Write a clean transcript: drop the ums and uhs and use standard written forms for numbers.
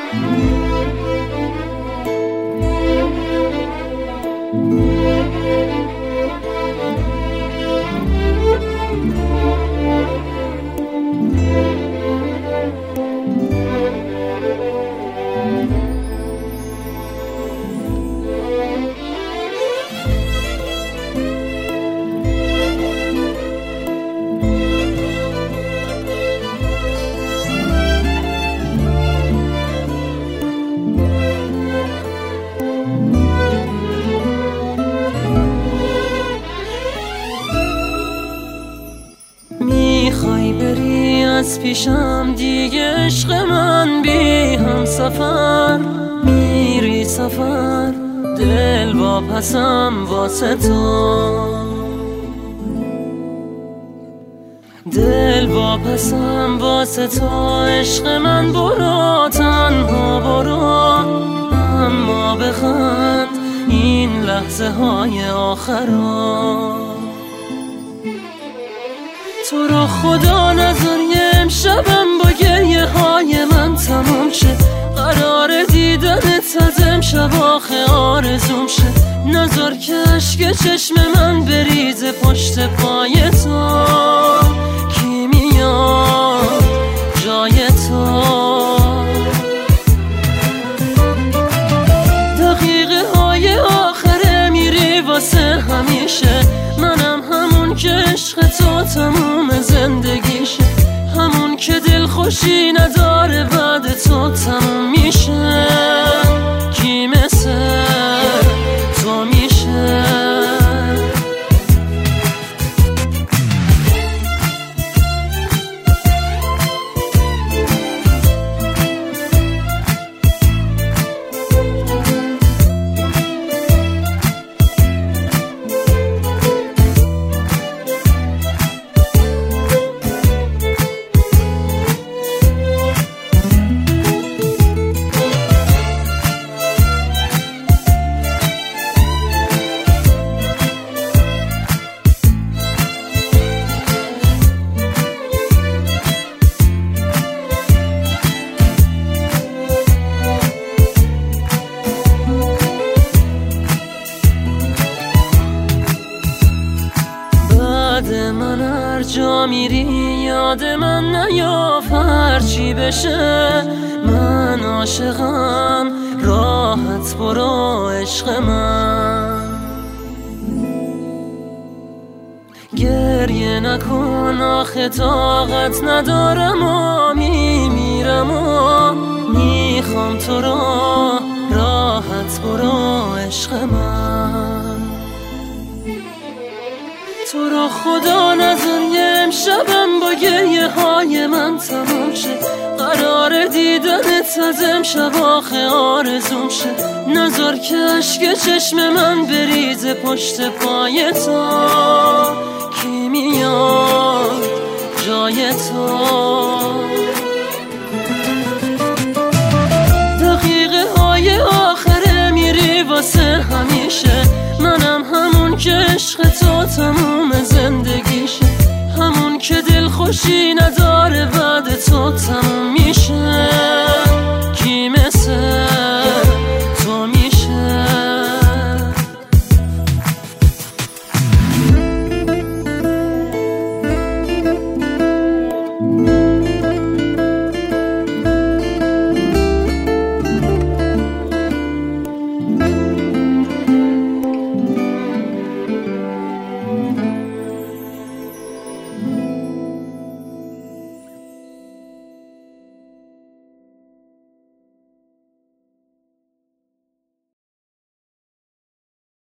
میخوای بری از پیشم دیگه عشق من بی هم سفر، میری سفر دل واپسم واسه تو، دل واپسم واسه تو عشق من، برو تنها برو اما بخند این لحظه های آخرا. تو رو خدا نذار یه امشبم با گریه های من تمام شه، قرار دیدنت از امشب آخه آرزوم شه، نذار که اشک چشم من بریزه پشت پای تو، کی میاد جای تو. دقیقه های آخره میری واسه همیشه، منم همون که عشق تو تموم زندگیشه، همون که دل خوشی نداره بعد تو تموم میشه، کی مثل تو میشه. من هر جا میری یاد من نیاف، هرچی بشه من عاشقم، راحت برو عشق من. گریه نکن آخه طاقت ندارم و میمیرم و میخوام تو رو، راحت برو عشق من. تو رو خدا نذار یه امشبم با گریه های من تمام شه، قرار دیدنت از امشب آخه آرزوم شه، نذار که اشک چشم من بریزه پشت پای تو، کی میاد جای تو. دقیقه های آخره میری واسه همیشه، منم همون که عشق تو تموم زندگیشه، همون که دل خوشی نداره بعد تو تموم